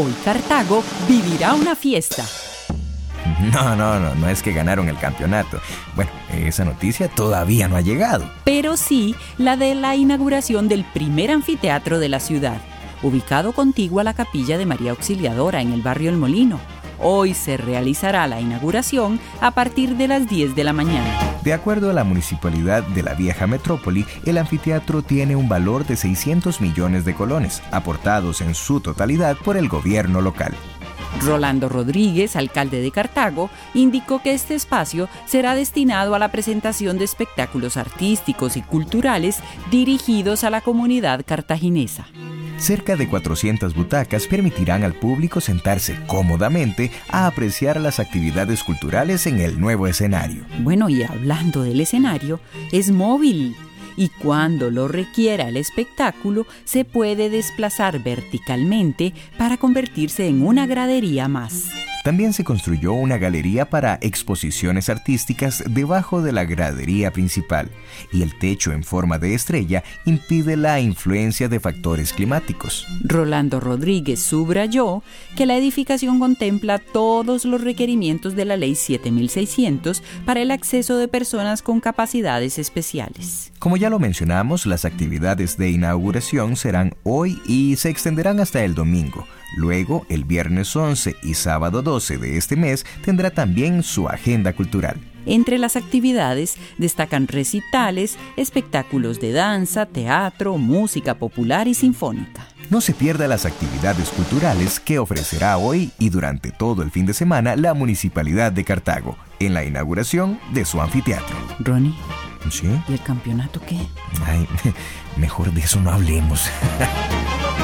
hoy Cartago vivirá una fiesta. No es que ganaron el campeonato. Bueno, esa noticia todavía no ha llegado. Pero sí la de la inauguración del primer anfiteatro de la ciudad, ubicado contiguo a la capilla de María Auxiliadora en el barrio El Molino. Hoy se realizará la inauguración a partir de las 10 de la mañana. De acuerdo a la municipalidad de la vieja metrópoli, el anfiteatro tiene un valor de 600 millones de colones, aportados en su totalidad por el gobierno local. Rolando Rodríguez, alcalde de Cartago, indicó que este espacio será destinado a la presentación de espectáculos artísticos y culturales dirigidos a la comunidad cartaginesa. Cerca de 400 butacas permitirán al público sentarse cómodamente a apreciar las actividades culturales en el nuevo escenario. Bueno, y hablando del escenario, es móvil. Y cuando lo requiera el espectáculo, se puede desplazar verticalmente para convertirse en una gradería más. También se construyó una galería para exposiciones artísticas debajo de la gradería principal, y el techo en forma de estrella impide la influencia de factores climáticos. Rolando Rodríguez subrayó que la edificación contempla todos los requerimientos de la Ley 7600 para el acceso de personas con capacidades especiales. Como ya lo mencionamos, las actividades de inauguración serán hoy y se extenderán hasta el domingo. Luego, el viernes 11 y sábado 12 de este mes tendrá también su agenda cultural. Entre las actividades destacan recitales, espectáculos de danza, teatro, música popular y sinfónica. No se pierda las actividades culturales que ofrecerá hoy y durante todo el fin de semana la Municipalidad de Cartago, en la inauguración de su anfiteatro. Ronnie, ¿sí? ¿Y el campeonato qué? Ay, mejor de eso no hablemos.